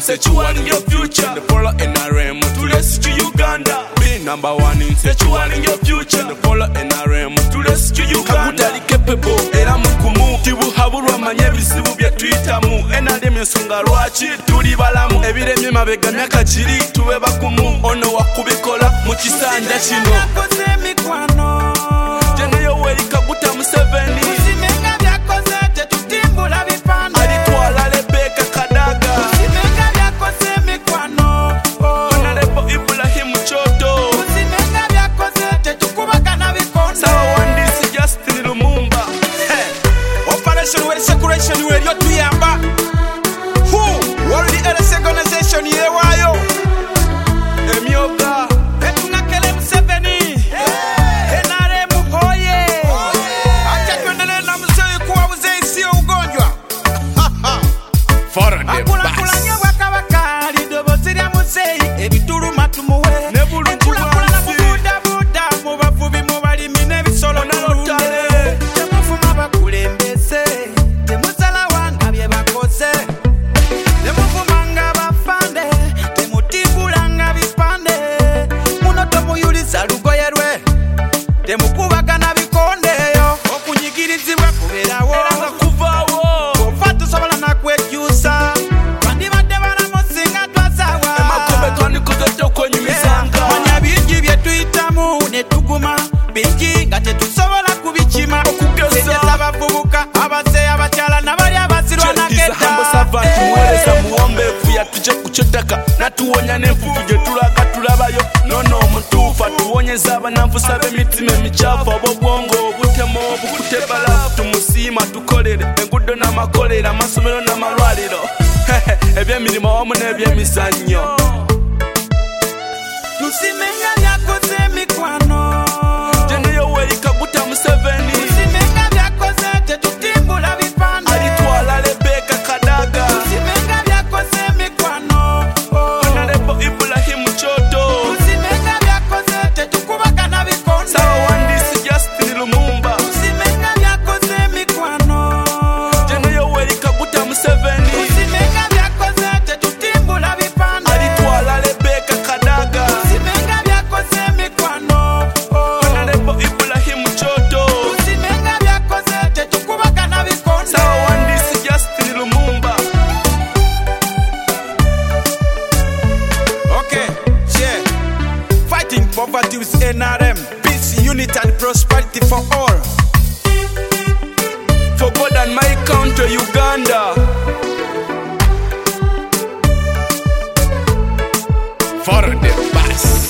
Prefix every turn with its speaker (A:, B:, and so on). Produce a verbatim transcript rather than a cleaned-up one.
A: Sechuan in your future. The follow N R M to rescue Uganda. Be number one in Sechuan in your future. The follow N R M to rescue Uganda. Kabutali capable era mukumu. Tibu haburu amanye bisibu bya Twitter mu. N R M nsonga lwaki tuli balamu. Ebiremye mabega myaka kiri tube bakumu. Ono wakubikola mu kisanja kino.
B: Yakoze mikwano.
A: Jene Yoweri Kaguta Museveni.
B: Usimenga byakoze tetutimbula bipande.
A: Alitwala Rebecca Kadaga.
B: Usimenga byakoze mikwano.
A: Honorable Ibrahim Choto.
B: Usimenga byakoze tetukubagana bikonde.
A: Sawa Wandisi Justin Lumumba.
B: Operation World Securation World tuyamba. Who? World Health Organization yewayo.
A: Emyoga.
B: Etunakele Museveni. N R M hoye. Acha tuendelee na mzee kuwauze sio ugonjwa.
A: For the
B: Akula
A: bus.
B: kulanya wakabaka lidobozi lya muzei ebituluma tumuwe.
A: Nebulu
B: Akula kulana
A: tuwansi.
B: mubuda buda mu bavubi mu balimi n'ebisolo
A: Nalotale.
B: temufuma bakulembeze temusala wanga bye bakoze temufumanga bafande temutimbulanga bipande muno tomuyuliza lugoye lwe temukubagana bikondeyo okunyigirizibwa kubeerawo
A: Era nga kuvaawo.
B: ofa tusobola nakwekyusa twandibadde balamusinga twasawa
A: Emakombe twandikoze tokwenyumizanga.
B: manya bingi bye tuyitamu ne tuguma bingi nga tetusobola kubikima
A: Okugeza.
B: tegeza abavubuka abase abakyala nabali abasirwa
A: Is a humble
B: naketa
A: servant muweereza muwombeefu yatuje ku ky'ettaka natuwonya n'enfufu gye tulaga tulabayo nono omutuufu atuwonyeza abananfusa b'emitima emikyafu obw'obwongo obutemu obukute balafu tumusiima tukolere enguudo n'amakolero amasomero n'amalwaliro eby'emirimu awamu n'eby'emizannyo.
B: tusimenga byakoze mikwano
A: Jene Yoweri Kaguta Museveni.
B: tusimenga byakoze tetutimbula bipande
A: Alitwala Rebecca Kadaga.
B: tusimenga byakoze mikwano
A: Honorable Ibrahim Choto.
B: tusimenga byakoze tetukubagana bikonde
A: Sawa Wandisi Justin Lumumba.
B: tusimenga byakoze mikwano
A: Jene Yoweri Kaguta Museveni.
B: tusimenga byakoze tetutimbula bipande
A: Alitwala Rebecca Kadaga.
B: tusimenga byakoze mikwano
A: Honorable Ibrahim Choto.
B: tusimenga byakoze tetukubagana bikonde
A: Sawa Wandisi Justin Lumumba.
B: Okay, yeah. Fighting poverty with N R M. Peace, unity and prosperity for all.
A: For God and my country, Uganda. For the bus.